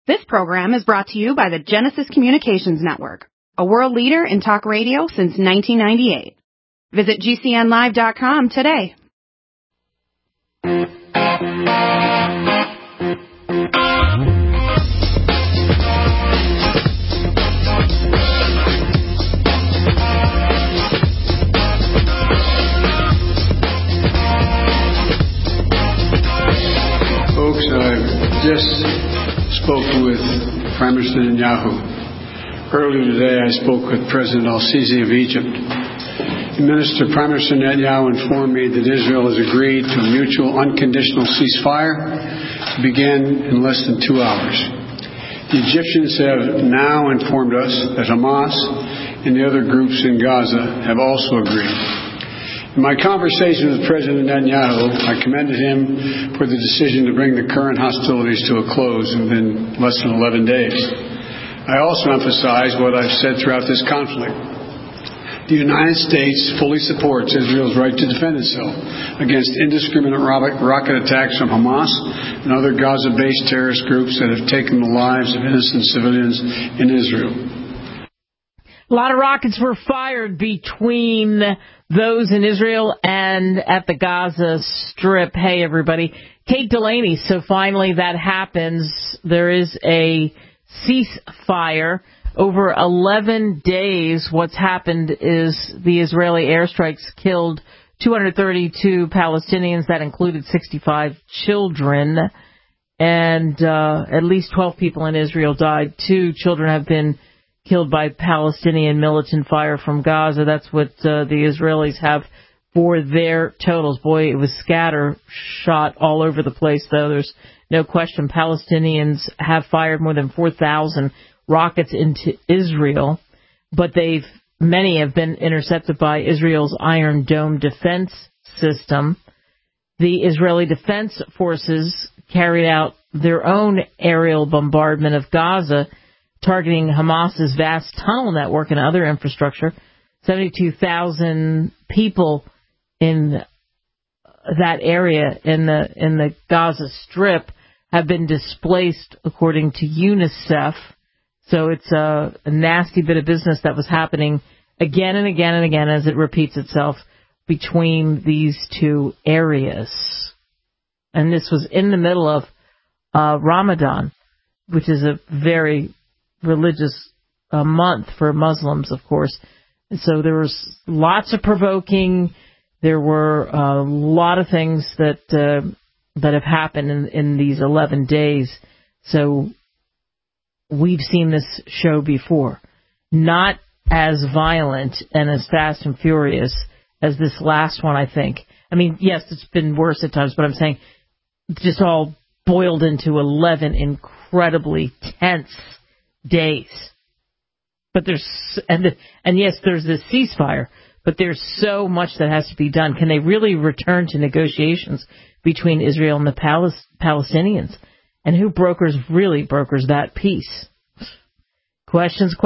This program is brought to you by the Genesis Communications Network, a world leader in talk radio since 1998. Visit GCNlive.com today. Folks, I just spoke with Prime Minister Netanyahu. Earlier today, I spoke with President al-Sisi of Egypt. Prime Minister Netanyahu informed me that Israel has agreed to a mutual unconditional ceasefire to begin in less than 2 hours. The Egyptians have now informed us that Hamas and the other groups in Gaza have also agreed. In my conversation with President Netanyahu, I commended him for the decision to bring the current hostilities to a close within less than 11 days. I also emphasized what I've said throughout this conflict. The United States fully supports Israel's right to defend itself against indiscriminate rocket attacks from Hamas and other Gaza-based terrorist groups that have taken the lives of innocent civilians in Israel. A lot of rockets were fired between those in Israel and at the Gaza Strip. Hey, everybody. Kate Delaney. So finally that happens. There is a ceasefire. Over 11 days, what's happened is the Israeli airstrikes killed 232 Palestinians. That included 65 children. And at least 12 people in Israel died. 2 children have been killed by Palestinian militant fire from Gaza. That's what the Israelis have for their totals. Boy, it was scattershot all over the place, though. There's no question Palestinians have fired more than 4,000 rockets into Israel, but many have been intercepted by Israel's Iron Dome defense system. The Israeli Defense Forces carried out their own aerial bombardment of Gaza, targeting Hamas's vast tunnel network and other infrastructure. 72,000 people in that area in the Gaza Strip have been displaced, according to UNICEF. So it's a nasty bit of business that was happening again and again and again as it repeats itself between these two areas. And this was in the middle of Ramadan, which is a very religious month for Muslims, of course. And so there was lots of provoking. There were a lot of things that have happened in these 11 days. So we've seen this show before. Not as violent and as fast and furious as this last one, I think. I mean, yes, it's been worse at times, but I'm saying just all boiled into 11 incredibly tense days. But and yes, there's this ceasefire, but there's so much that has to be done. Can they really return to negotiations between Israel and the Palestinians? And who really brokers that peace? Questions.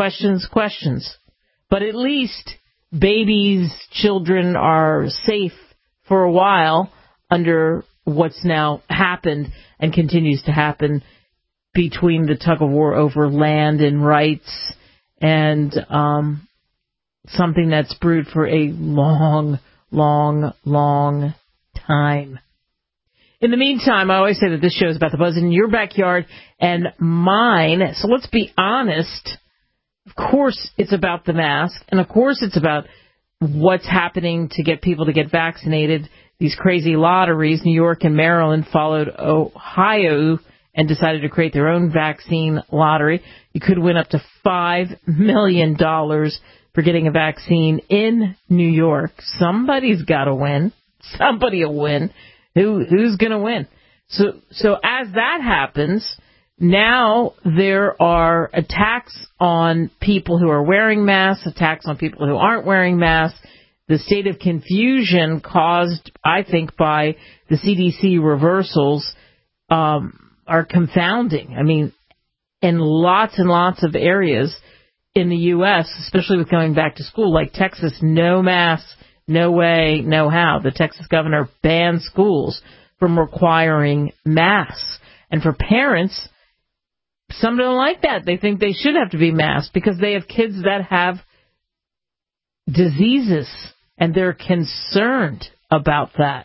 But at least babies, children are safe for a while under what's now happened and continues to happen between the tug of war over land and rights and something that's brewed for a long, long, long time. In the meantime, I always say that this show is about the buzz in your backyard and mine. So let's be honest. Of course, it's about the mask. And of course, it's about what's happening to get people to get vaccinated. These crazy lotteries. New York and Maryland followed Ohio and decided to create their own vaccine lottery. You could win up to $5 million for getting a vaccine in New York. Somebody's got to win. Somebody will win. Who's going to win? So as that happens, now there are attacks on people who are wearing masks, attacks on people who aren't wearing masks. The state of confusion caused, I think, by the CDC reversals are confounding. I mean, in lots and lots of areas in the U.S., especially with going back to school, like Texas, no masks, no way, no how. The Texas governor banned schools from requiring masks. And for parents, some don't like that. They think they should have to be masked because they have kids that have diseases, and they're concerned about that.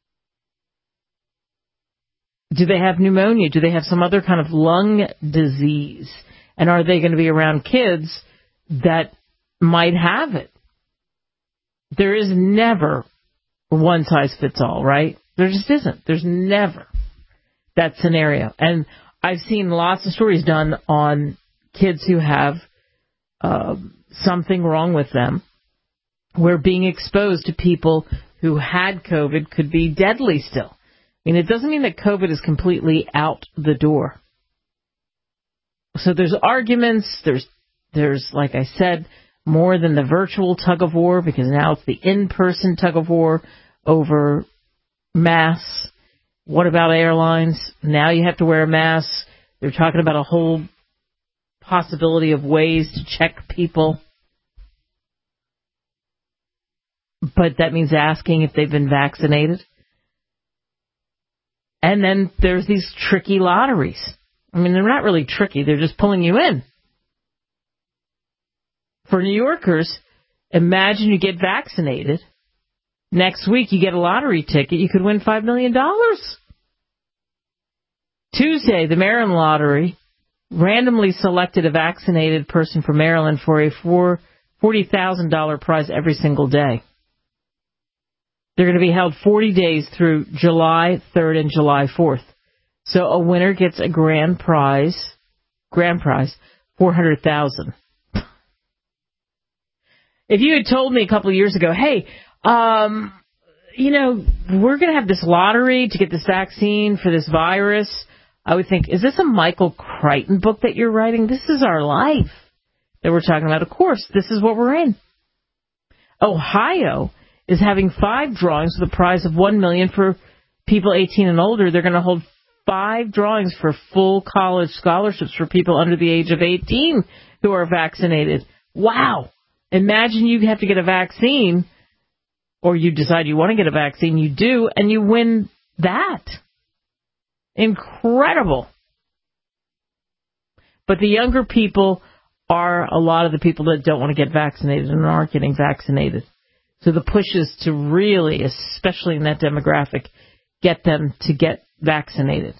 Do they have pneumonia? Do they have some other kind of lung disease? And are they going to be around kids that might have it? There is never one size fits all, right? There just isn't. There's never that scenario. And I've seen lots of stories done on kids who have something wrong with them, where being exposed to people who had COVID could be deadly still. I mean, it doesn't mean that COVID is completely out the door. So there's arguments, there's, like I said, more than the virtual tug of war, because now it's the in-person tug of war over masks. What about airlines? Now you have to wear a mask. They're talking about a whole possibility of ways to check people. But that means asking if they've been vaccinated. And then there's these tricky lotteries. I mean, they're not really tricky. They're just pulling you in. For New Yorkers, imagine you get vaccinated. Next week, you get a lottery ticket. You could win $5 million. Tuesday, the Maryland lottery randomly selected a vaccinated person from Maryland for a $40,000 prize every single day. They're going to be held 40 days through July 3rd and July 4th. So a winner gets a grand prize, $400,000. If you had told me a couple of years ago, hey, we're going to have this lottery to get this vaccine for this virus, I would think, is this a Michael Crichton book that you're writing? This is our life that we're talking about. Of course, this is what we're in. Ohio is having 5 drawings with a prize of $1 million for people 18 and older. They're going to hold 5 drawings for full college scholarships for people under the age of 18 who are vaccinated. Wow. Imagine you have to get a vaccine, or you decide you want to get a vaccine, you do, and you win that. Incredible. But the younger people are a lot of the people that don't want to get vaccinated and aren't getting vaccinated. So the push is to really, especially in that demographic, get them to get vaccinated.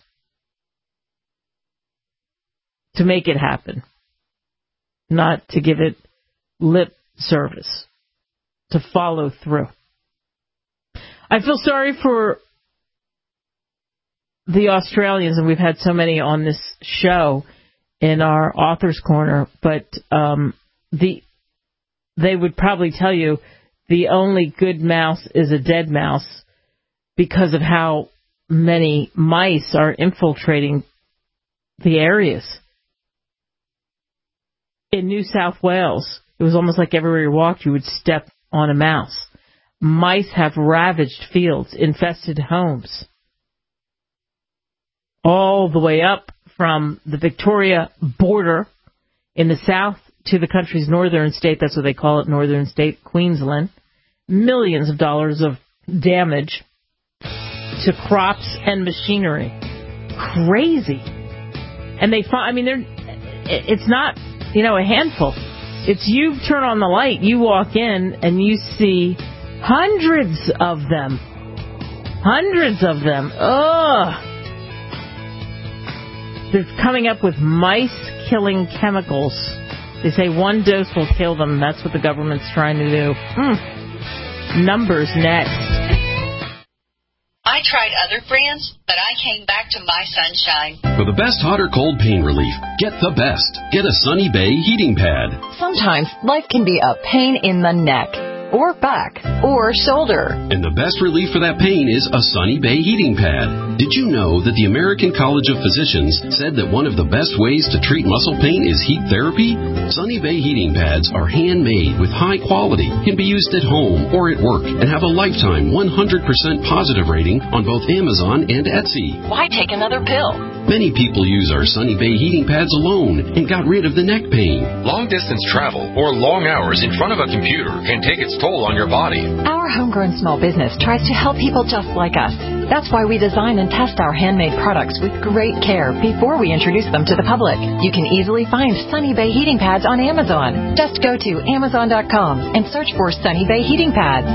To make it happen. Not to give it lip service. To follow through. I feel sorry for the Australians, and we've had so many on this show in our Author's Corner, but they would probably tell you the only good mouse is a dead mouse because of how many mice are infiltrating the areas. In New South Wales, it was almost like everywhere you walked, you would step on a mouse. Mice have ravaged fields, infested homes. All the way up from the Victoria border in the south to the country's northern state, that's what they call it, northern state, Queensland. Millions of dollars of damage to crops and machinery. Crazy. And it's not, a handful. It's you turn on the light, you walk in, and you see hundreds of them. Hundreds of them. Ugh. They're coming up with mice-killing chemicals. They say one dose will kill them. That's what the government's trying to do. Numbers next. I tried other brands, but I came back to My Sunshine. For the best hot or cold pain relief, get the best. Get a Sunny Bay heating pad. Sometimes life can be a pain in the neck, or back, or shoulder. And the best relief for that pain is a Sunny Bay heating pad. Did you know that the American College of Physicians said that one of the best ways to treat muscle pain is heat therapy? Sunny Bay heating pads are handmade with high quality, can be used at home or at work, and have a lifetime 100% positive rating on both Amazon and Etsy. Why take another pill? Many people use our Sunny Bay heating pads alone and got rid of the neck pain. Long-distance travel or long hours in front of a computer can take its toll on your body. Our homegrown small business tries to help people just like us. That's why we design and test our handmade products with great care before we introduce them to the public. You can easily find Sunny Bay heating pads on Amazon. Just go to Amazon.com and search for Sunny Bay heating pads.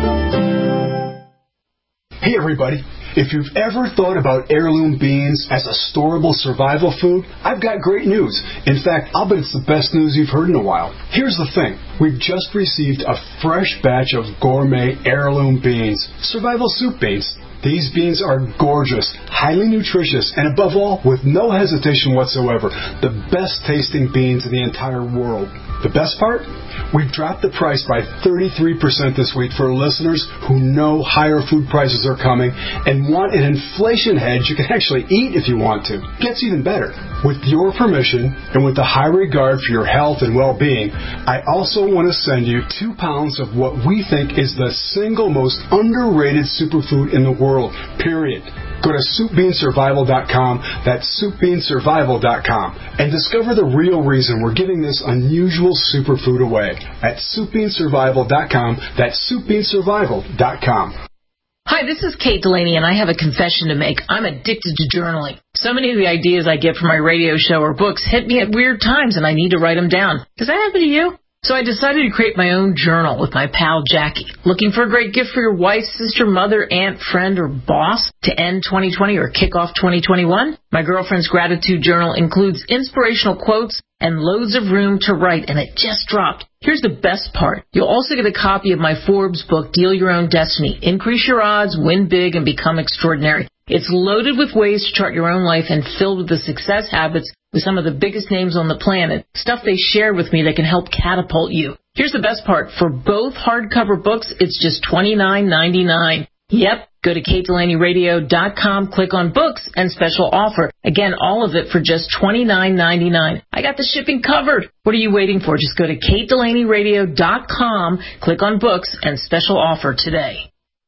Hey everybody, if you've ever thought about heirloom beans as a storable survival food, I've got great news. In fact, I'll bet it's the best news you've heard in a while. Here's the thing. We've just received a fresh batch of gourmet heirloom beans, survival soup beans. These beans are gorgeous, highly nutritious, and above all, with no hesitation whatsoever, the best tasting beans in the entire world. The best part? We've dropped the price by 33% this week for listeners who know higher food prices are coming and want an inflation hedge you can actually eat if you want to. Gets even better. With your permission and with the high regard for your health and well-being, I also want to send you 2 pounds of what we think is the single most underrated superfood in the world, period. Go to SoupBeanSurvival.com, that's SoupBeanSurvival.com, and discover the real reason we're giving this unusual superfood away at SoupBeanSurvival.com, that's SoupBeanSurvival.com. Hi, this is Kate Delaney, and I have a confession to make. I'm addicted to journaling. So many of the ideas I get from my radio show or books hit me at weird times, and I need to write them down. Does that happen to you? So I decided to create my own journal with my pal Jackie. Looking for a great gift for your wife, sister, mother, aunt, friend, or boss to end 2020 or kick off 2021? My girlfriend's gratitude journal includes inspirational quotes and loads of room to write, and it just dropped. Here's the best part. You'll also get a copy of my Forbes book, Deal Your Own Destiny. Increase your odds, win big, and become extraordinary. It's loaded with ways to chart your own life and filled with the success habits with some of the biggest names on the planet, stuff they share with me that can help catapult you. Here's the best part. For both hardcover books, it's just $29.99. Yep, go to KateDelaneyRadio.com, click on books, and special offer. Again, all of it for just $29.99. I got the shipping covered. What are you waiting for? Just go to KateDelaneyRadio.com, click on books, and special offer today.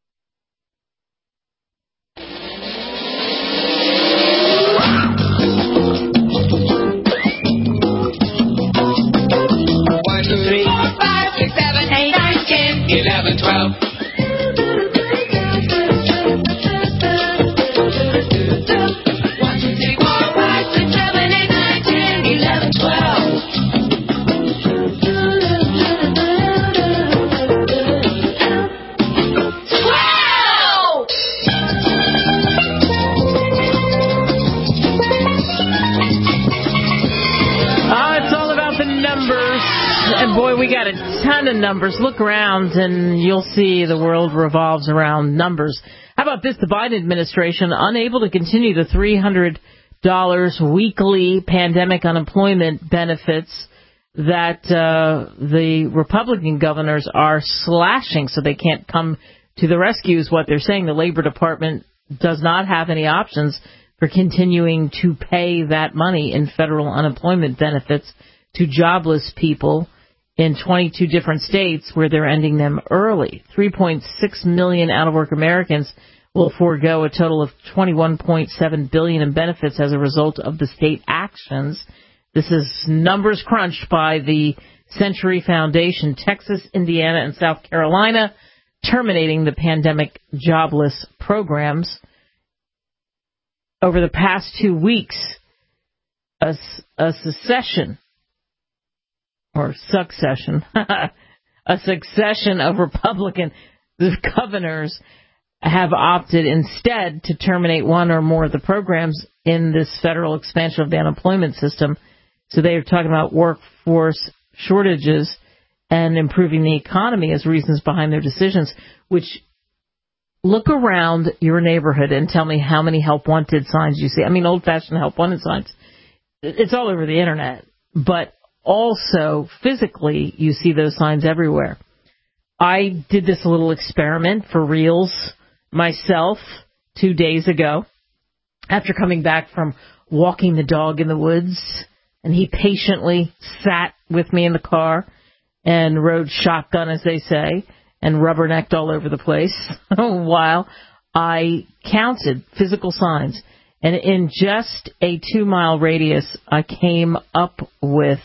Boy, we got a ton of numbers. Look around and you'll see the world revolves around numbers. How about this? The Biden administration unable to continue the $300 weekly pandemic unemployment benefits that the Republican governors are slashing, so they can't come to the rescue is what they're saying. The Labor Department does not have any options for continuing to pay that money in federal unemployment benefits to jobless people in 22 different states where they're ending them early. 3.6 million out-of-work Americans will forego a total of $21.7 billion in benefits as a result of the state actions. This is numbers crunched by the Century Foundation. Texas, Indiana, and South Carolina terminating the pandemic jobless programs. Over the past 2 weeks, a succession of Republican governors have opted instead to terminate one or more of the programs in this federal expansion of the unemployment system. So they are talking about workforce shortages and improving the economy as reasons behind their decisions, which look around your neighborhood and tell me how many help wanted signs you see. I mean, old-fashioned help wanted signs. It's all over the Internet, but also, physically, you see those signs everywhere. I did this little experiment for reals myself 2 days ago after coming back from walking the dog in the woods, and he patiently sat with me in the car and rode shotgun, as they say, and rubbernecked all over the place while I counted physical signs. And in just a 2-mile radius, I came up with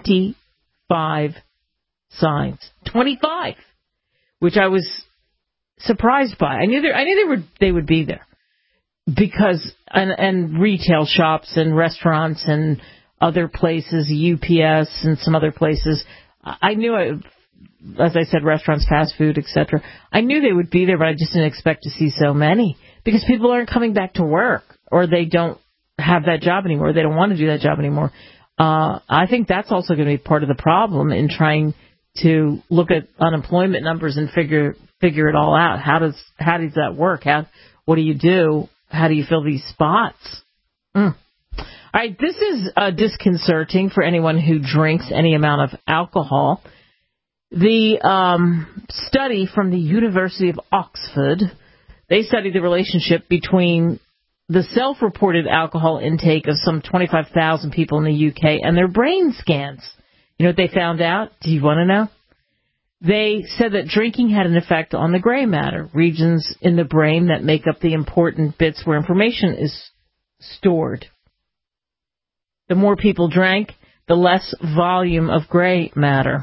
25 signs. 25! Which I was surprised by. I knew they would be there because and retail shops and restaurants and other places, UPS and some other places. I knew, as I said, restaurants, fast food, etc. I knew they would be there, but I just didn't expect to see so many because people aren't coming back to work or they don't have that job anymore. They don't want to do that job anymore. I think that's also going to be part of the problem in trying to look at unemployment numbers and figure it all out. How does that work? What do you do? How do you fill these spots? All right, this is disconcerting for anyone who drinks any amount of alcohol. The study from the University of Oxford, they studied the relationship between the self-reported alcohol intake of some 25,000 people in the UK and their brain scans. You know what they found out? Do you want to know? They said that drinking had an effect on the gray matter, regions in the brain that make up the important bits where information is stored. The more people drank, the less volume of gray matter.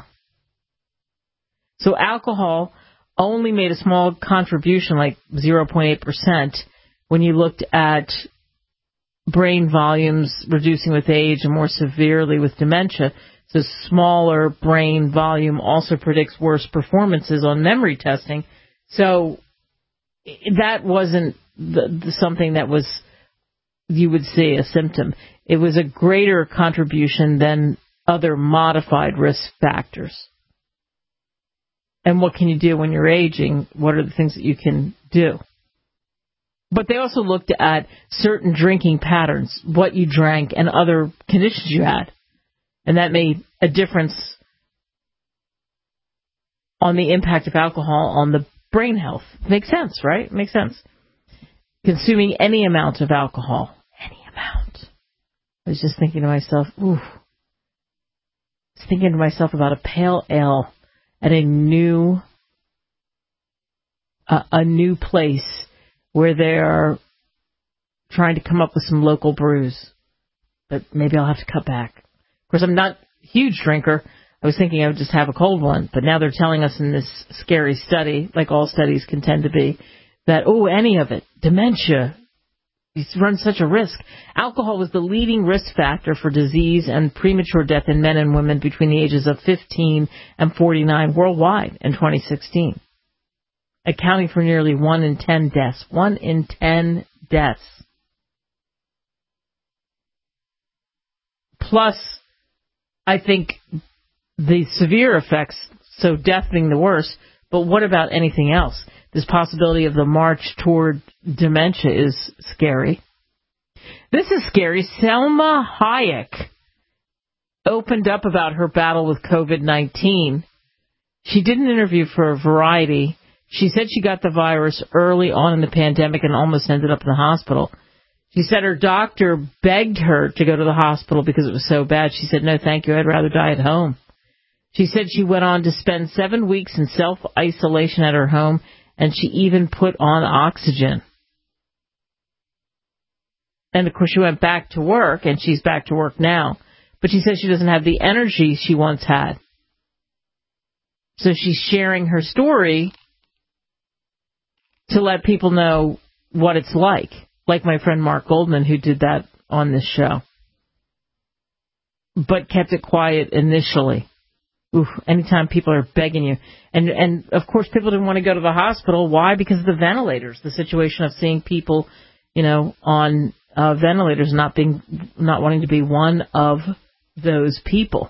So alcohol only made a small contribution, like 0.8%, when you looked at brain volumes reducing with age and more severely with dementia. So smaller brain volume also predicts worse performances on memory testing. So that wasn't something that was you would see a symptom. It was a greater contribution than other modified risk factors. And what can you do when you're aging? What are the things that you can do? But they also looked at certain drinking patterns, what you drank, and other conditions you had. And that made a difference on the impact of alcohol on the brain health. Makes sense, right? Makes sense. Consuming any amount of alcohol. Any amount. I was just thinking to myself, I was thinking to myself about a pale ale at a new place where they are trying to come up with some local brews. But maybe I'll have to cut back. Of course, I'm not a huge drinker. I was thinking I would just have a cold one. But now they're telling us in this scary study, like all studies can tend to be, that, any of it, dementia, you run such a risk. Alcohol was the leading risk factor for disease and premature death in men and women between the ages of 15 and 49 worldwide in 2016. Accounting for nearly 1 in 10 deaths. 1 in 10 deaths. Plus, I think the severe effects, so death being the worst, but what about anything else? This possibility of the march toward dementia is scary. This is scary. Selma Hayek opened up about her battle with COVID-19. She did an interview for Variety. She said she got the virus early on in the pandemic and almost ended up in the hospital. She said her doctor begged her to go to the hospital because it was so bad. She said, no, thank you, I'd rather die at home. She said she went on to spend 7 weeks in self-isolation at her home, and she even put on oxygen. And, of course, she went back to work, and she's back to work now. But she says she doesn't have the energy she once had. So she's sharing her story to let people know what it's like my friend Mark Goldman, who did that on this show, but kept it quiet initially. Anytime people are begging you. And of course, people didn't want to go to the hospital. Why? Because of the ventilators, the situation of seeing people, on ventilators, not wanting to be one of those people.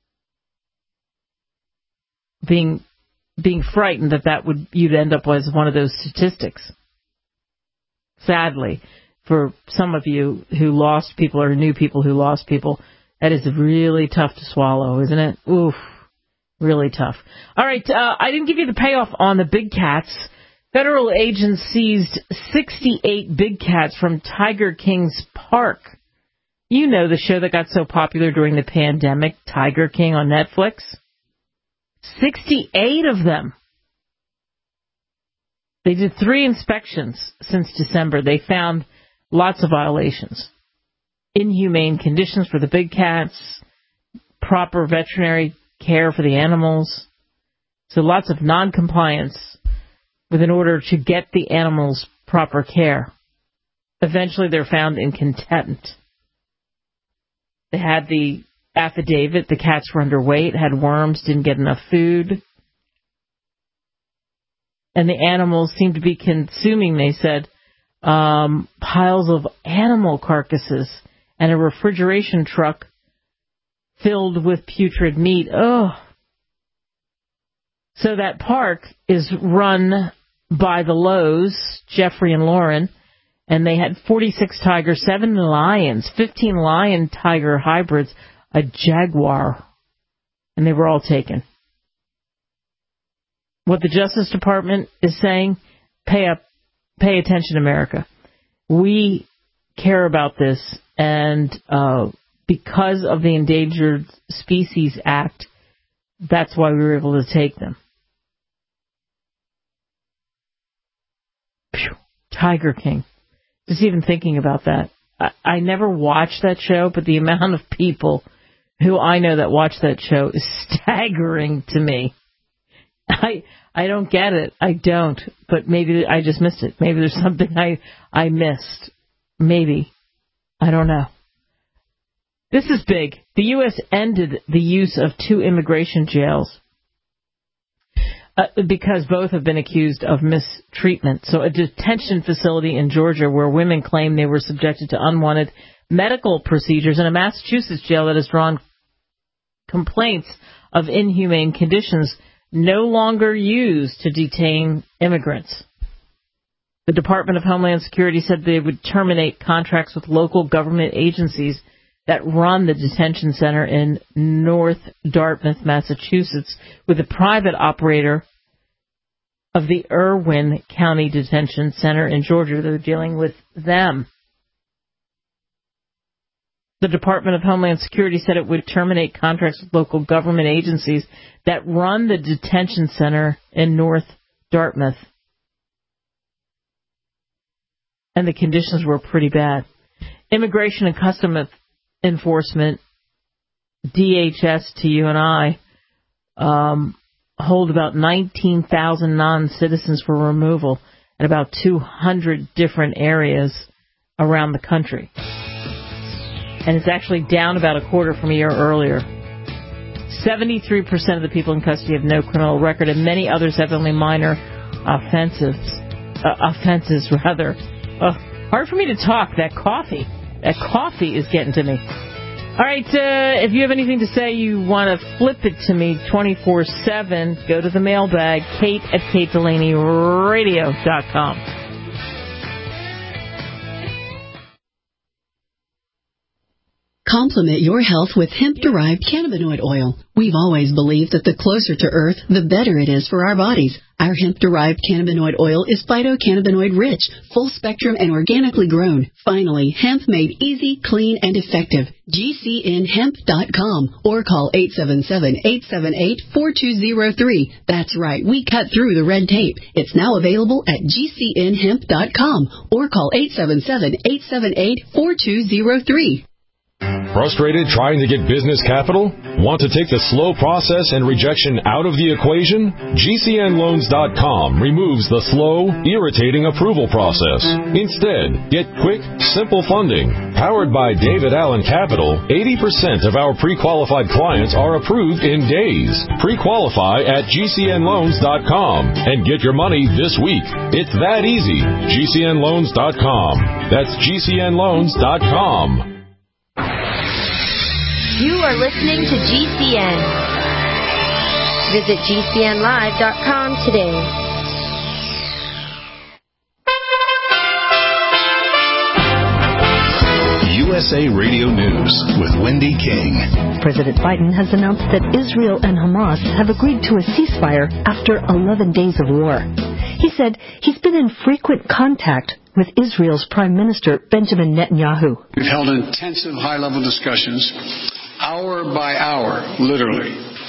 Being frightened you'd end up as one of those statistics. Sadly, for some of you who lost people or knew people who lost people, that is really tough to swallow, isn't it? Really tough. All right, I didn't give you the payoff on the big cats. Federal agents seized 68 big cats from Tiger King's park. You know the show that got so popular during the pandemic, Tiger King on Netflix. 68 of them. They did 3 inspections since December. They found lots of violations. Inhumane conditions for the big cats, proper veterinary care for the animals. So lots of non-compliance with an order to get the animals proper care. Eventually, they're found in contempt. They had the affidavit, the cats were underweight, had worms, didn't get enough food. And the animals seemed to be consuming, they said, piles of animal carcasses and a refrigeration truck filled with putrid meat. Oh. So that park is run by the Lowe's, Jeffrey and Lauren, and they had 46 tigers, 7 lions, 15 lion-tiger hybrids, a jaguar, and they were all taken. What the Justice Department is saying, pay attention, America. We care about this, and because of the Endangered Species Act, that's why we were able to take them. Phew. Tiger King. Just even thinking about that. I never watched that show, but the amount of people who I know that watch that show is staggering to me. I don't get it. I don't. But maybe I just missed it. Maybe there's something I missed. Maybe. I don't know. This is big. The U.S. ended the use of 2 immigration jails because both have been accused of mistreatment. So a detention facility in Georgia where women claim they were subjected to unwanted medical procedures, and a Massachusetts jail that has drawn complaints of inhumane conditions no longer used to detain immigrants. The Department of Homeland Security said they would terminate contracts with local government agencies that run the detention center in North Dartmouth, Massachusetts, with a private operator of the Irwin County Detention Center in Georgia. They're dealing with them. The Department of Homeland Security said it would terminate contracts with local government agencies that run the detention center in North Dartmouth. And the conditions were pretty bad. Immigration and Customs Enforcement, DHS to you and I, hold about 19,000 non-citizens for removal in about 200 different areas around the country. And it's actually down about a quarter from a year earlier. 73% of the people in custody have no criminal record, and many others have only minor offenses. Hard for me to talk. That coffee is getting to me. All right, if you have anything to say, you want to flip it to me 24/7, go to the mailbag, kate@katedelaneyradio.com. Complement your health with hemp-derived cannabinoid oil. We've always believed that the closer to Earth, the better it is for our bodies. Our hemp-derived cannabinoid oil is phytocannabinoid-rich, full-spectrum, and organically grown. Finally, hemp made easy, clean, and effective. GCNhemp.com or call 877-878-4203. That's right, we cut through the red tape. It's now available at GCNhemp.com or call 877-878-4203. Frustrated trying to get business capital? Want to take the slow process and rejection out of the equation? GCNloans.com removes the slow, irritating approval process. Instead, get quick, simple funding. Powered by David Allen Capital, 80% of our pre-qualified clients are approved in days. Pre-qualify at GCNloans.com and get your money this week. It's that easy. GCNloans.com. That's GCNloans.com. You are listening to GCN. Visit GCNlive.com today. USA Radio News with Wendy King. President Biden has announced that Israel and Hamas have agreed to a ceasefire after 11 days of war. He said he's been in frequent contact with Israel's Prime Minister Benjamin Netanyahu. We've held intensive high-level discussions, hour by hour, literally,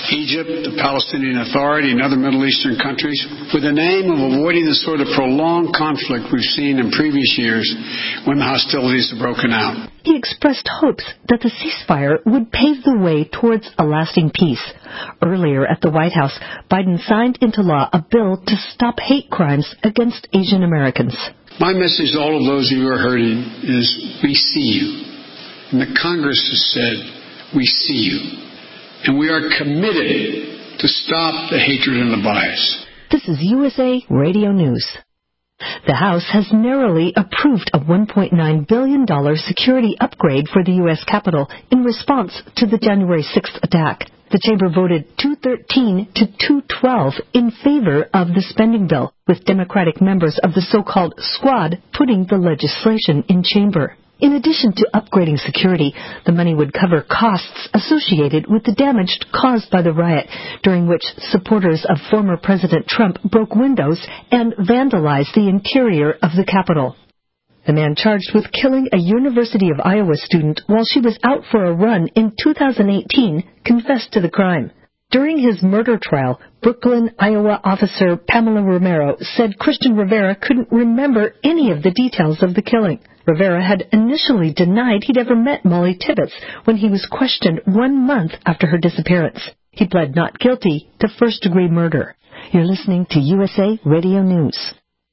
Egypt, the Palestinian Authority, and other Middle Eastern countries with the aim of avoiding the sort of prolonged conflict we've seen in previous years when the hostilities have broken out. He expressed hopes that the ceasefire would pave the way towards a lasting peace. Earlier at the White House, Biden signed into law a bill to stop hate crimes against Asian Americans. My message to all of those of you who are hurting is we see you. And the Congress has said we see you. And we are committed to stop the hatred and the bias. This is USA Radio News. The House has narrowly approved a $1.9 billion security upgrade for the U.S. Capitol in response to the January 6th attack. The chamber voted 213 to 212 in favor of the spending bill, with Democratic members of the so-called squad putting the legislation in chamber. In addition to upgrading security, the money would cover costs associated with the damage caused by the riot, during which supporters of former President Trump broke windows and vandalized the interior of the Capitol. The man charged with killing a University of Iowa student while she was out for a run in 2018 confessed to the crime. During his murder trial, Brooklyn, Iowa officer Pamela Romero said Christian Rivera couldn't remember any of the details of the killing. Rivera had initially denied he'd ever met Molly Tibbetts when he was questioned 1 month after her disappearance. He pled not guilty to first-degree murder. You're listening to USA Radio News.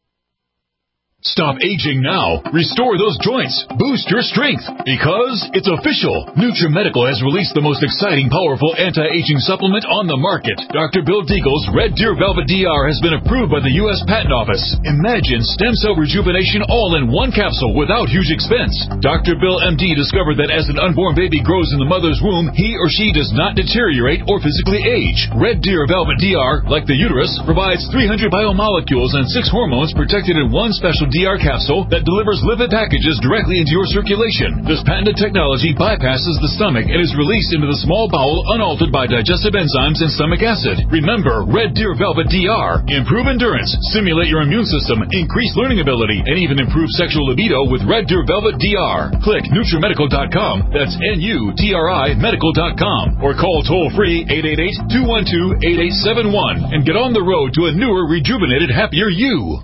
Stop aging now. Restore those joints. Boost your strength. Because it's official. NutriMedical has released the most exciting, powerful anti-aging supplement on the market. Dr. Bill Deagle's Red Deer Velvet DR has been approved by the U.S. Patent Office. Imagine stem cell rejuvenation all in one capsule without huge expense. Dr. Bill MD discovered that as an unborn baby grows in the mother's womb, he or she does not deteriorate or physically age. Red Deer Velvet DR, like the uterus, provides 300 biomolecules and 6 hormones protected in one special DR capsule that delivers lipid packages directly into your circulation. This patented technology bypasses the stomach and is released into the small bowel unaltered by digestive enzymes and stomach acid. Remember, Red Deer Velvet DR. Improve endurance, stimulate your immune system, increase learning ability, and even improve sexual libido with Red Deer Velvet DR. Click NutriMedical.com. That's NUTRI Medical.com. Or call toll-free 888-212-8871 and get on the road to a newer, rejuvenated, happier you.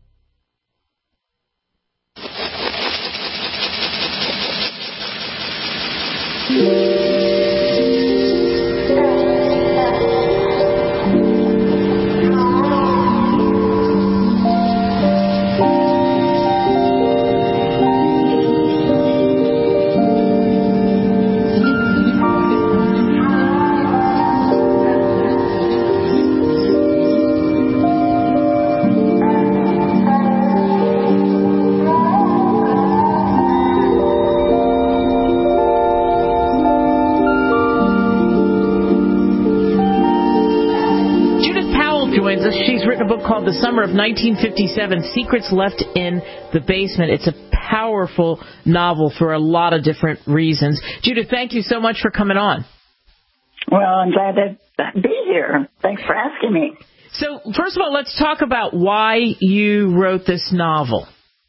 Called The Summer of 1957, Secrets Left in the Basement. It's a powerful novel for a lot of different reasons. Judith, thank you so much for coming on. Well, I'm glad to be here. Thanks for asking me. So, first of all, let's talk about why you wrote this novel.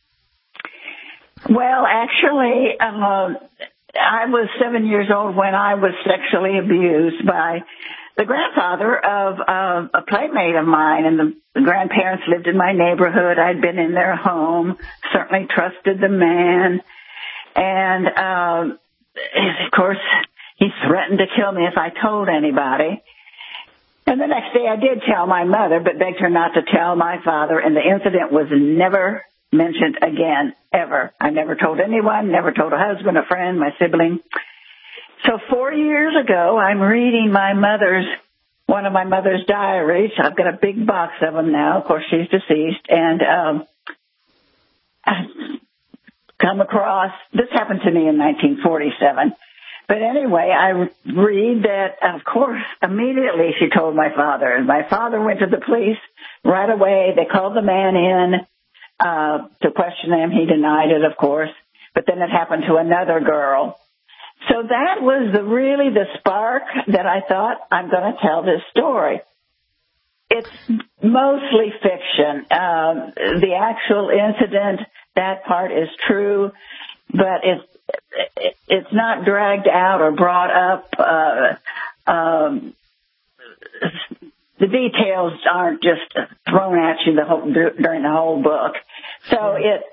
Well, actually, I was 7 years old when I was sexually abused by the grandfather of a playmate of mine, and the grandparents lived in my neighborhood. I'd been in their home, certainly trusted the man, and of course, he threatened to kill me if I told anybody. And the next day I did tell my mother, but begged her not to tell my father, and the incident was never mentioned again, ever. I never told anyone, never told a husband, a friend, my sibling. So 4 years ago, I'm reading one of my mother's diaries. I've got a big box of them now. Of course, she's deceased. And I come across, this happened to me in 1947. But anyway, I read that, of course, immediately she told my father. And my father went to the police right away. They called the man in to question him. He denied it, of course. But then it happened to another girl. So that was really the spark that I thought, I'm going to tell this story. It's mostly fiction. The actual incident, that part is true, but it's not dragged out or brought up the details aren't just thrown at you during the whole book. So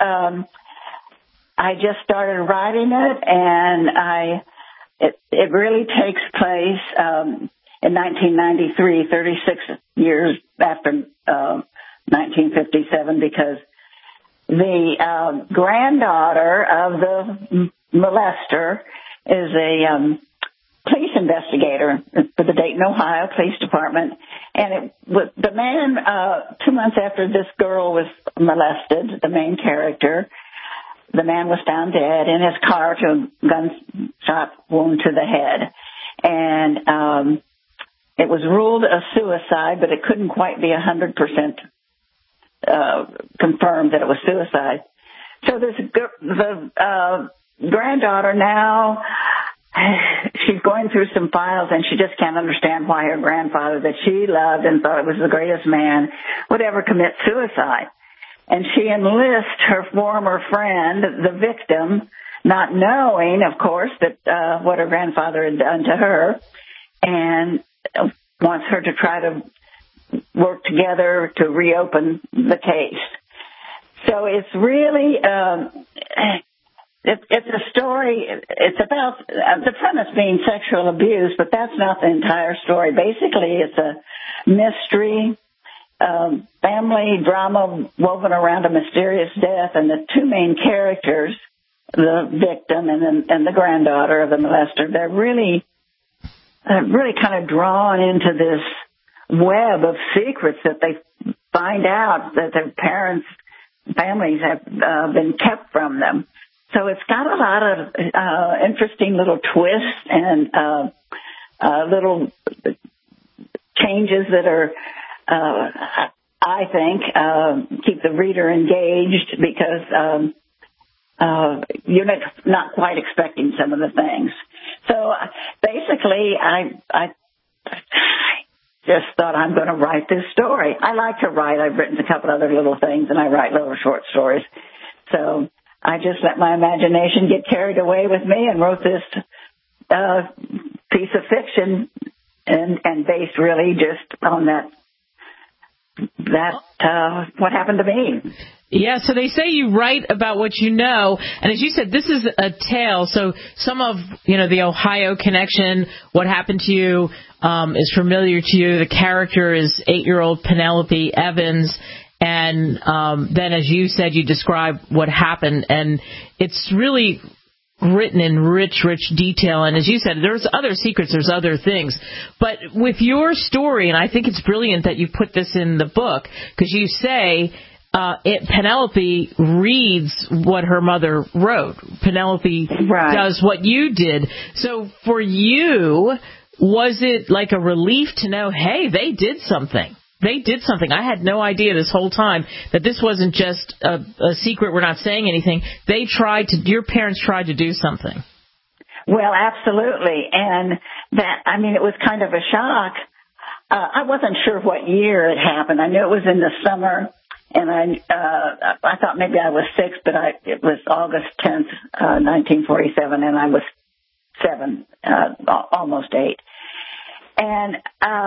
I just started writing it, and it really takes place in 1993, 36 years after 1957, because the granddaughter of the molester is a police investigator for the Dayton, Ohio Police Department. And the man, 2 months after this girl was molested, the main character, the man was found dead in his car to a gunshot wound to the head. And it was ruled a suicide, but it couldn't quite be 100% confirmed that it was suicide. So the granddaughter now, she's going through some files, and she just can't understand why her grandfather that she loved and thought was the greatest man would ever commit suicide. And she enlists her former friend, the victim, not knowing, of course, that what her grandfather had done to her, and wants her to try to work together to reopen the case. So it's really it's a story. It's about the premise being sexual abuse, but that's not the entire story. Basically, it's a mystery, family drama woven around a mysterious death, and the two main characters, the victim and the granddaughter of the molester, they're really kind of drawn into this web of secrets that they find out that their families have been kept from them. So it's got a lot of interesting little twists and little changes that are, I think, keep the reader engaged because you're not quite expecting some of the things. So basically, I just thought I'm going to write this story. I like to write. I've written a couple other little things, and I write little short stories. So I just let my imagination get carried away with me and wrote this piece of fiction, and based really just on that what happened to me. Yeah, so they say you write about what you know, and as you said, this is a tale, so some of, the Ohio connection, what happened to you, is familiar to you. The character is 8-year-old Penelope Evans, and then, as you said, you describe what happened, and it's really written in rich detail. And as you said, there's other secrets, there's other things. But with your story, and I think it's brilliant that you put this in the book, because you say Penelope reads what her mother wrote. Penelope does what you did. So for you, was it like a relief to know, hey, they did something? They did something. I had no idea this whole time that this wasn't just a secret. We're not saying anything. Your parents tried to do something. Well, absolutely. And it was kind of a shock. I wasn't sure what year it happened. I knew it was in the summer, and I thought maybe I was 6, but it was August 10th, 1947, and I was 7, almost 8. And,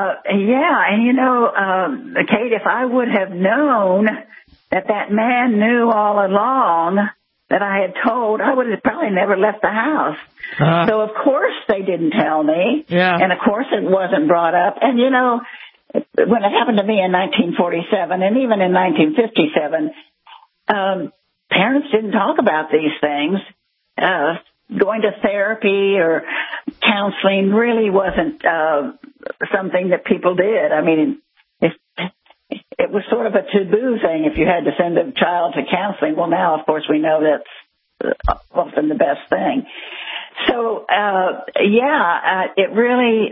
Kate, if I would have known that man knew all along that I had told, I would have probably never left the house. So, of course, they didn't tell me. Yeah. And, of course, it wasn't brought up. And, when it happened to me in 1947 and even in 1957, parents didn't talk about these things. Going to therapy or counseling really wasn't something that people did. I mean, it was sort of a taboo thing if you had to send a child to counseling. Well, now, of course, we know that's often the best thing. So, it really,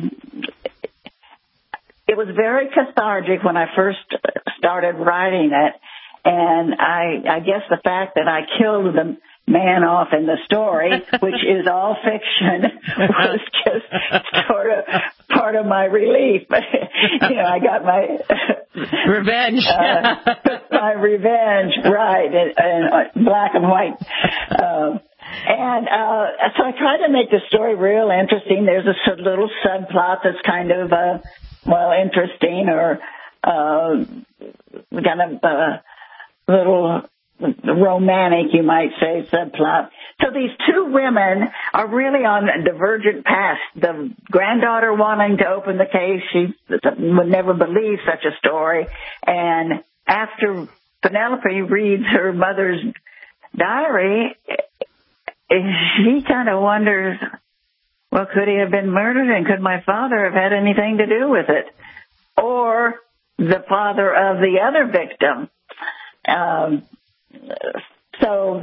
it was very cathartic when I first started writing it. And I guess the fact that I killed the man off in the story, which is all fiction, was just sort of part of my relief. I got my revenge. My revenge, right, in black and white. So I tried to make the story real interesting. There's a little subplot that's kind of interesting or kind of little romantic, you might say, subplot. So these two women are really on divergent paths. The granddaughter wanting to open the case, she would never believe such a story. And after Penelope reads her mother's diary, she kind of wonders, well, could he have been murdered, and could my father have had anything to do with it? Or the father of the other victim. So,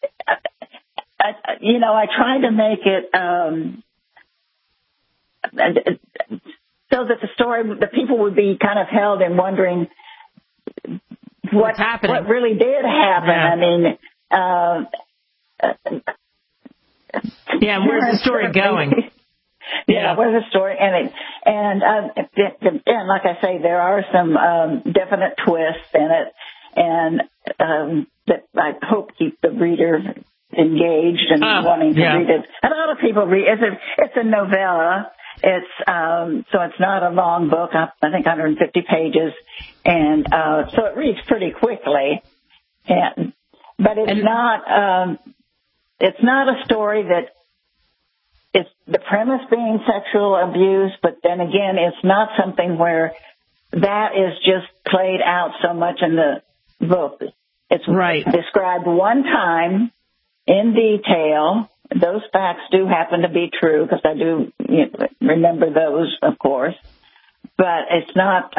I tried to make it so that the people would be kind of held in wondering what really did happen. Yeah. I mean, where's the story going? Where's the story? And like I say, there are some definite twists in it, and that I hope keep the reader engaged and wanting to read it. A lot of people read it's a novella. It's so it's not a long book. I think 150 pages, and so it reads pretty quickly. But it's not. It's not a story that. It's the premise being sexual abuse, but then again, it's not something where that is just played out so much in the book. It's described one time in detail. Those facts do happen to be true because I do remember those, of course. But it's not.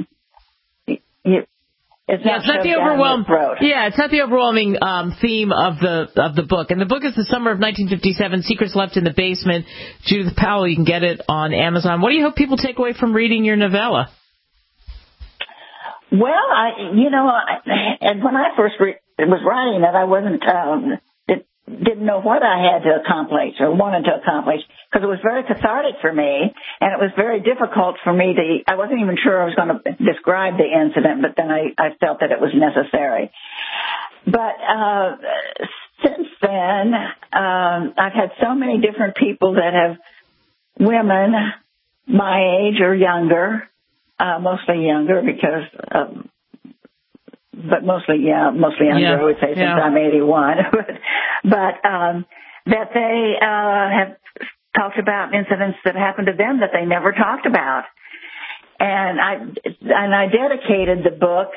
It's not the overwhelming. It's not the overwhelming theme of the book. And the book is The Summer of 1957: Secrets Left in the Basement. Judith Powell. You can get it on Amazon. What do you hope people take away from reading your novella? Well, and when I first was writing it, I wasn't didn't know what I had to accomplish or wanted to accomplish because it was very cathartic for me, and it was very difficult for me I wasn't even sure I was going to describe the incident, but then I felt that it was necessary. But since then, I've had so many different people that have women my age or younger, mostly younger because but mostly younger, I would say, since I'm 81. but that they have talked about incidents that happened to them that they never talked about. And I dedicated the book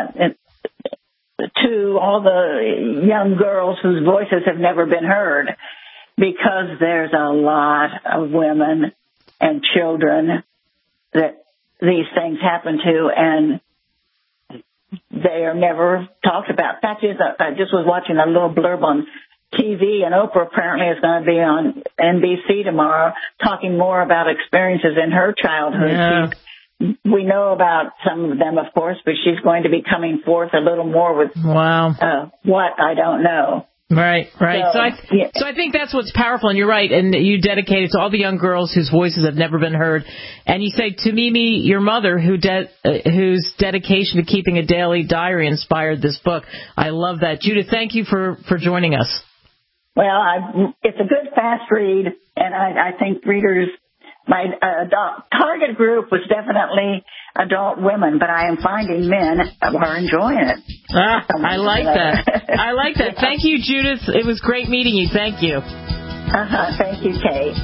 to all the young girls whose voices have never been heard, because there's a lot of women and children that these things happen to, and they are never talked about. Fact is, I just was watching a little blurb on TV, and Oprah apparently is going to be on NBC tomorrow talking more about experiences in her childhood. Yeah. We know about some of them, of course, but she's going to be coming forth a little more with what I don't know. Right. So I think that's what's powerful, and you're right, and you dedicate it to all the young girls whose voices have never been heard. And you say, to Mimi, your mother, whose dedication to keeping a daily diary inspired this book. I love that. Judith, thank you for joining us. Well, it's a good, fast read, and I think readers, my target group was definitely adult women, but I am finding men are enjoying it. I like that. Thank you, Judith. It was great meeting you. Thank you. Thank you, Kate.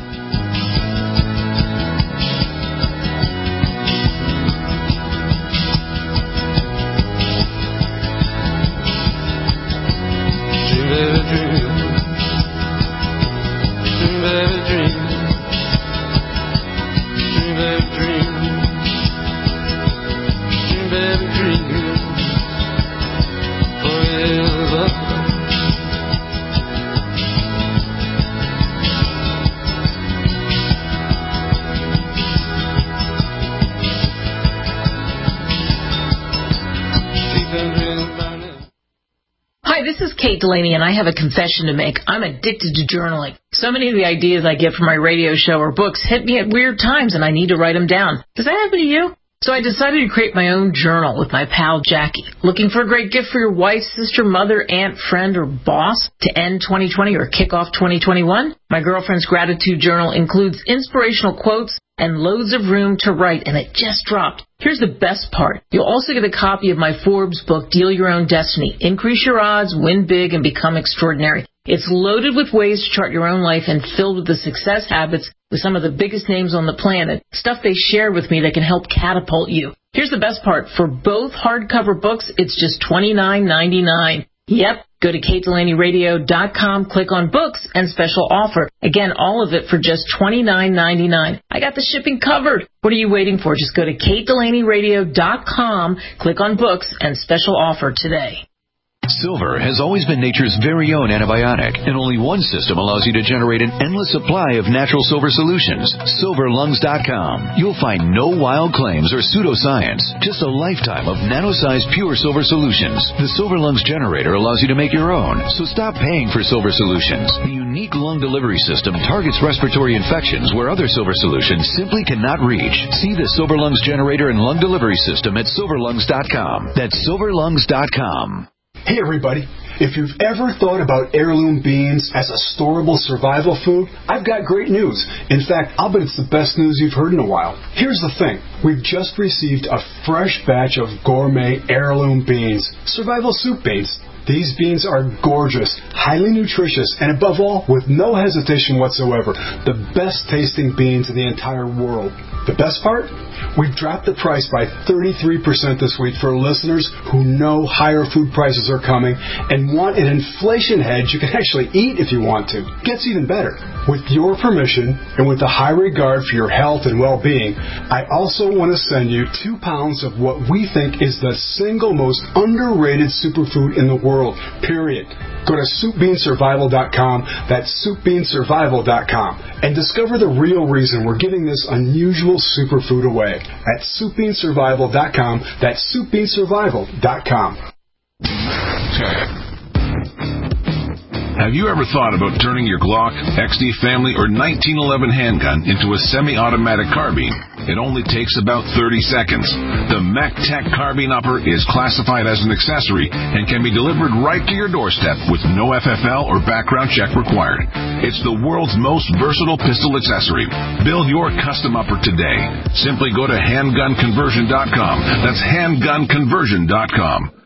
Hi, this is Kate Delaney, and I have a confession to make. I'm addicted to journaling. So many of the ideas I get from my radio show or books hit me at weird times, and I need to write them down. Does that happen to you? So I decided to create my own journal with my pal Jackie. Looking for a great gift for your wife, sister, mother, aunt, friend, or boss to end 2020 or kick off 2021? My girlfriend's gratitude journal includes inspirational quotes, and loads of room to write, and it just dropped. Here's the best part. You'll also get a copy of my Forbes book, Deal Your Own Destiny. Increase your odds, win big, and become extraordinary. It's loaded with ways to chart your own life and filled with the success habits with some of the biggest names on the planet. Stuff they share with me that can help catapult you. Here's the best part. For both hardcover books, it's just $29.99. Yep. Go to KateDelaneyRadio.com, click on books, and special offer. Again, all of it for just $29.99. I got the shipping covered. What are you waiting for? Just go to KateDelaneyRadio.com, click on books, and special offer today. Silver has always been nature's very own antibiotic, and only one system allows you to generate an endless supply of natural silver solutions. SilverLungs.com. You'll find no wild claims or pseudoscience, just a lifetime of nano-sized pure silver solutions. The Silver Lungs generator allows you to make your own, so stop paying for silver solutions. The unique lung delivery system targets respiratory infections where other silver solutions simply cannot reach. See the Silver Lungs generator and lung delivery system at SilverLungs.com. That's SilverLungs.com. Hey everybody, if you've ever thought about heirloom beans as a storable survival food, I've got great news. In fact, I'll bet it's the best news you've heard in a while. Here's the thing. We've just received a fresh batch of gourmet heirloom beans, survival soup beans. These beans are gorgeous, highly nutritious, and above all, with no hesitation whatsoever, the best tasting beans in the entire world. The best part? We've dropped the price by 33% this week for listeners who know higher food prices are coming and want an inflation hedge you can actually eat if you want to. Gets even better. With your permission and with a high regard for your health and well-being, I also want to send you 2 pounds of what we think is the single most underrated superfood in the world, period. Go to SoupBeanSurvival.com, that's SoupBeanSurvival.com, and discover the real reason we're giving this unusual superfood away at SoupBeanSurvival.com, that's SoupBeanSurvival.com. Have you ever thought about turning your Glock, XD Family, or 1911 handgun into a semi-automatic carbine? It only takes about 30 seconds. The MechTech Carbine Upper is classified as an accessory and can be delivered right to your doorstep with no FFL or background check required. It's the world's most versatile pistol accessory. Build your custom upper today. Simply go to handgunconversion.com. That's handgunconversion.com.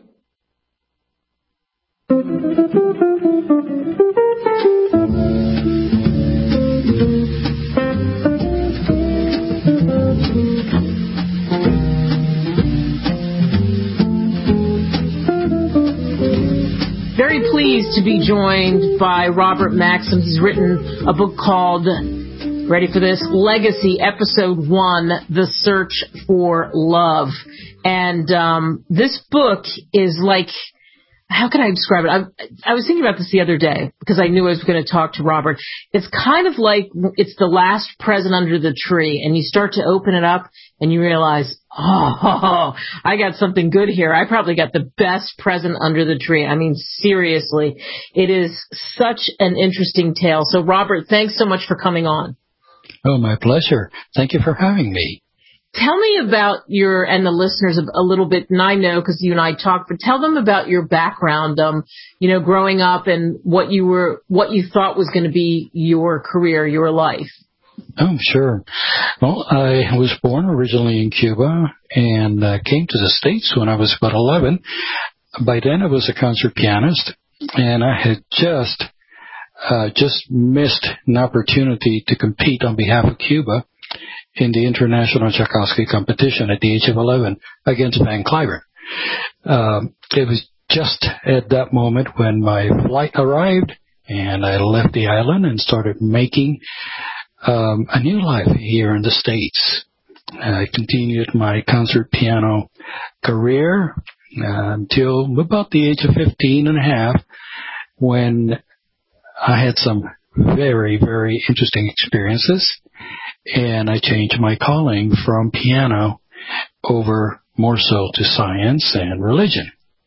Very pleased to be joined by Robert Maxim. He's written a book called, ready for this, Legacy, Episode 1, The Search for Love. And this book is like, how can I describe it? I was thinking about this the other day because I knew I was going to talk to Robert. It's kind of like it's the last present under the tree, and you start to open it up and you realize, oh, I got something good here. I probably got the best present under the tree. I mean, seriously, it is such an interesting tale. So, Robert, thanks so much for coming on. Oh, my pleasure. Thank you for having me. Tell me about your, and the listeners a little bit, and I know because you and I talked, but tell them about your background, growing up and what you thought was going to be your career, your life. Oh, sure. Well, I was born originally in Cuba and came to the States when I was about 11. By then I was a concert pianist, and I had just missed an opportunity to compete on behalf of Cuba in the international Tchaikovsky competition at the age of 11 against Van Cliburn. It was just at that moment when my flight arrived, and I left the island and started making a new life here in the States. I continued my concert piano career until about the age of 15 and a half, when I had some very, very interesting experiences, and I changed my calling from piano over more so to science and religion.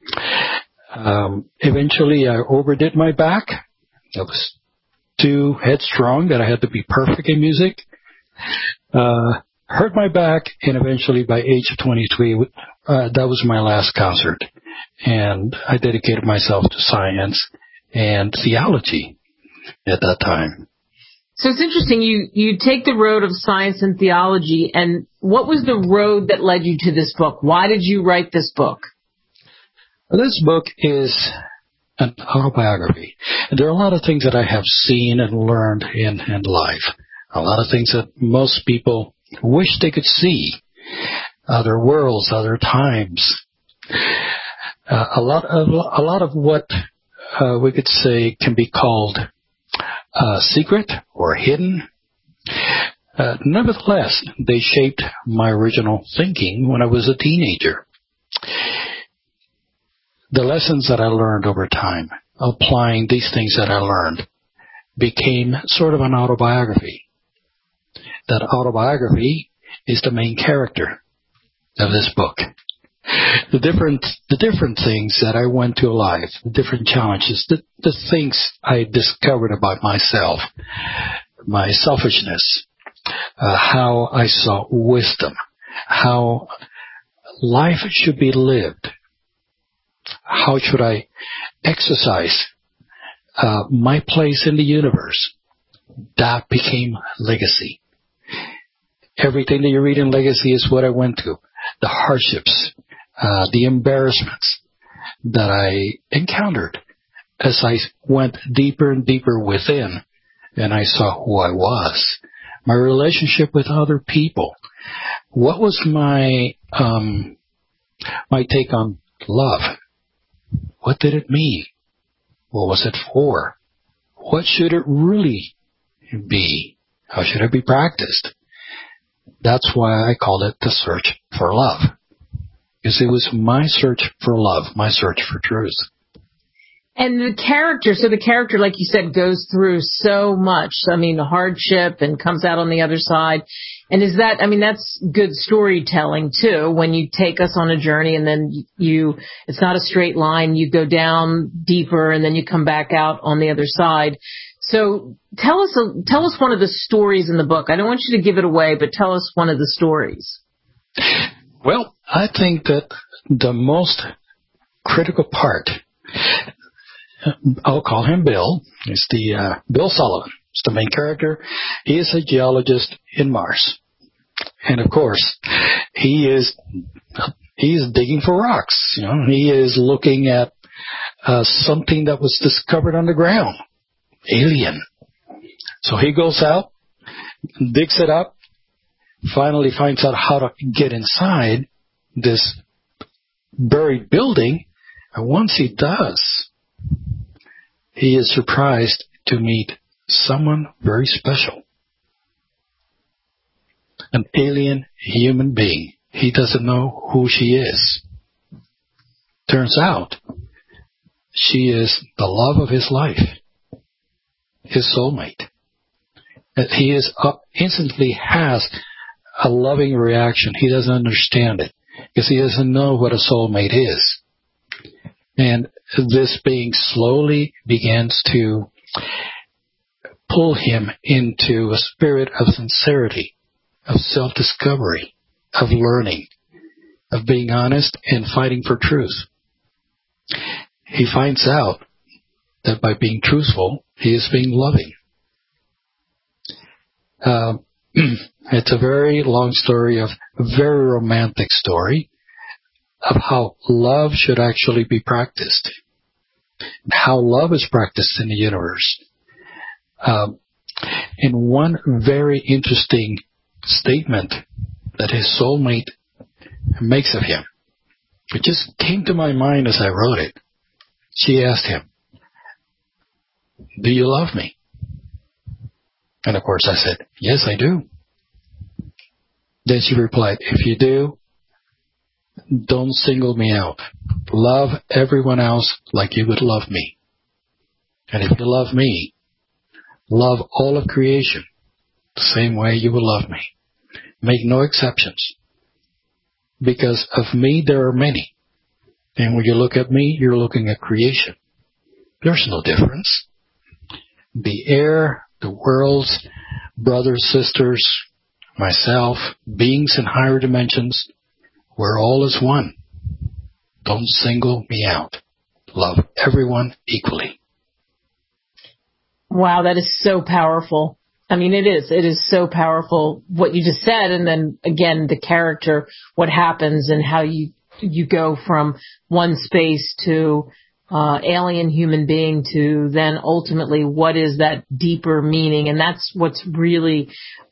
Eventually, I overdid my back. I was too headstrong that I had to be perfect in music. Hurt my back, and eventually, by age of 23, that was my last concert. And I dedicated myself to science and theology at that time. So it's interesting. You take the road of science and theology, and what was the road that led you to this book? Why did you write this book? This book is an autobiography. There are a lot of things that I have seen and learned in life. A lot of things that most people wish they could see. Other worlds, other times. A lot of what we could say can be called secret or hidden. Nevertheless, they shaped my original thinking when I was a teenager. The lessons that I learned over time, applying these things that I learned, became sort of an autobiography. That autobiography is the main character of this book. The different things that I went through life, the different challenges, the things I discovered about myself, my selfishness, how I saw wisdom, how life should be lived, how should I exercise my place in the universe. That became legacy. Everything that you read in Legacy is what I went through. The hardships, the embarrassments that I encountered as I went deeper and deeper within, and I saw who I was, my relationship with other people. What was my take on love? What did it mean? What was it for? What should it really be? How should it be practiced? That's why I called it The Search for Love. Because it was my search for love, my search for truth. And the character, like you said, goes through so much. I mean, hardship and comes out on the other side. And that's good storytelling too, when you take us on a journey and then it's not a straight line, you go down deeper and then you come back out on the other side. So tell us one of the stories in the book. I don't want you to give it away, but tell us one of the stories. Well, I think that the most critical part, I'll call him Bill. It's the Bill Sullivan. It's the main character. He is a geologist in Mars, and of course, he's digging for rocks. He is looking at something that was discovered underground, alien. So he goes out, digs it up, finally finds out how to get inside this buried building, and once he does, he is surprised to meet someone very special. An alien human being. He doesn't know who she is. Turns out, she is the love of his life, his soulmate. He instantly has a loving reaction. He doesn't understand it because he doesn't know what a soulmate is. And this being slowly begins to pull him into a spirit of sincerity, of self-discovery, of learning, of being honest and fighting for truth. He finds out that by being truthful, he is being loving. It's a very long story, a very romantic story of how love should actually be practiced, how love is practiced in the universe. And one very interesting statement that his soulmate makes of him, it just came to my mind as I wrote it. She asked him, "Do you love me?" And of course I said, "Yes, I do." Then she replied, "If you do, don't single me out. Love everyone else like you would love me. And if you love me, love all of creation the same way you will love me. Make no exceptions. Because of me, there are many. And when you look at me, you're looking at creation. There's no difference. The air, the worlds, brothers, sisters, myself, beings in higher dimensions, we're all as one. Don't single me out. Love everyone equally." Wow, that is so powerful. I mean, it is so powerful what you just said. And then again, the character, what happens and how you go from one space to alien human being to then ultimately what is that deeper meaning. And that's what's really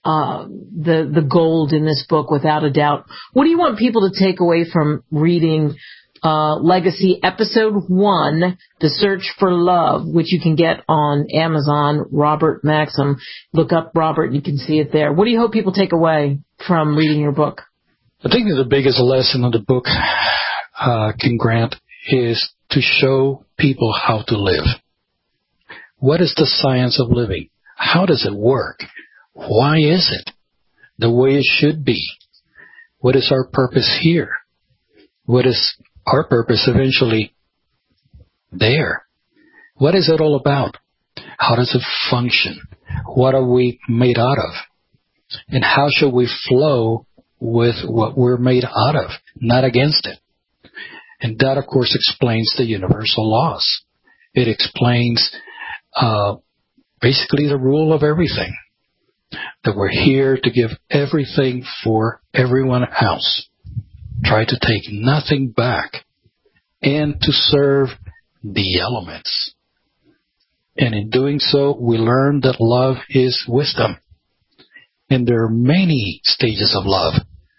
the gold in this book, without a doubt. What do you want people to take away from reading Legacy Episode 1, The Search for Love, which you can get on Amazon, Robert Maxim. Look up Robert and you can see it there. What do you hope people take away from reading your book? I think that the biggest lesson of the book, King Grant, is to show people how to live. What is the science of living? How does it work? Why is it the way it should be? What is our purpose here? What is our purpose eventually there? What is it all about? How does it function? What are we made out of? And how should we flow with what we're made out of, not against it? And that, of course, explains the universal laws. It explains basically the rule of everything, that we're here to give everything for everyone else. Try to take nothing back, and to serve the elements. And in doing so, we learn that love is wisdom. And there are many stages of love.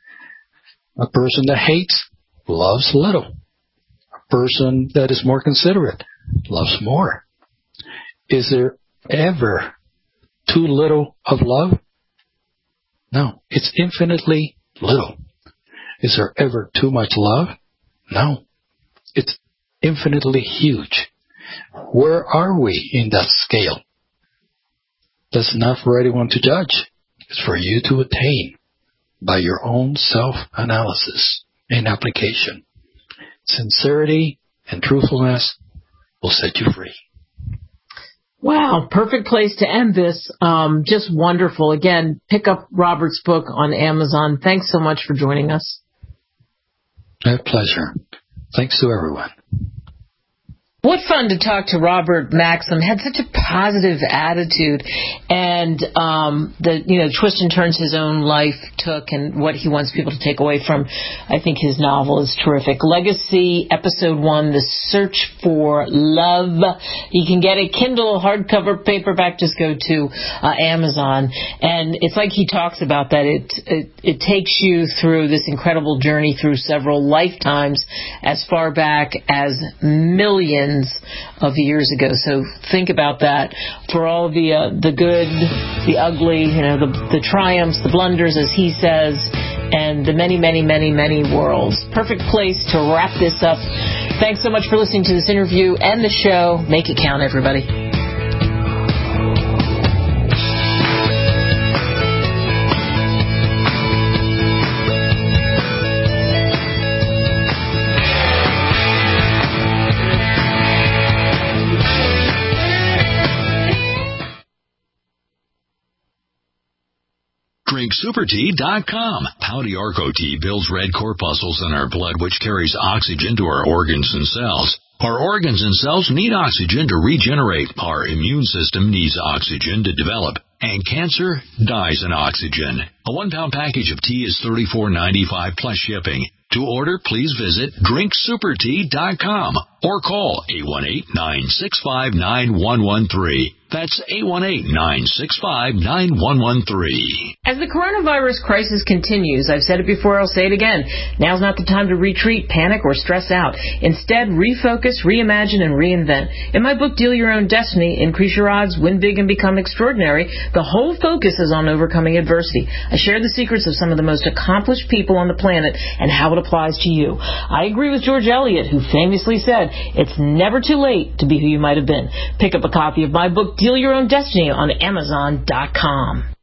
A person that hates loves little. A person that is more considerate loves more. Is there ever too little of love? No, it's infinitely little. Is there ever too much love? No. It's infinitely huge. Where are we in that scale? That's not for anyone to judge. It's for you to attain by your own self-analysis and application. Sincerity and truthfulness will set you free. Wow, perfect place to end this. Just wonderful. Again, pick up Robert's book on Amazon. Thanks so much for joining us. My pleasure. Thanks to everyone. What fun to talk to Robert Maxim. Had such a positive attitude, and the twists and turns his own life took, and what he wants people to take away from. I think his novel is terrific. Legacy Episode 1: The Search for Love. You can get a Kindle, hardcover, paperback. Just go to Amazon, and it's like he talks about that. It takes you through this incredible journey through several lifetimes, as far back as millions of years ago. So think about that. For all the good, the ugly, the triumphs, the blunders, as he says, and the many, many, many, many worlds. Perfect place to wrap this up. Thanks so much for listening to this interview and the show. Make it count, everybody. DrinkSuperTea.com. Pouty Arco Tea builds red corpuscles in our blood, which carries oxygen to our organs and cells. Our organs and cells need oxygen to regenerate. Our immune system needs oxygen to develop. And cancer dies in oxygen. A 1-pound package of tea is $34.95 plus shipping. To order, please visit DrinkSuperTea.com or call 818-965-9113. That's 818-965-9113. As the coronavirus crisis continues, I've said it before, I'll say it again, now's not the time to retreat, panic, or stress out. Instead, refocus, reimagine, and reinvent. In my book, Deal Your Own Destiny, Increase Your Odds, Win Big, and Become Extraordinary, the whole focus is on overcoming adversity. I share the secrets of some of the most accomplished people on the planet and how it applies to you. I agree with George Eliot, who famously said, it's never too late to be who you might have been. Pick up a copy of my book, Deal Your Own Destiny, on Amazon.com.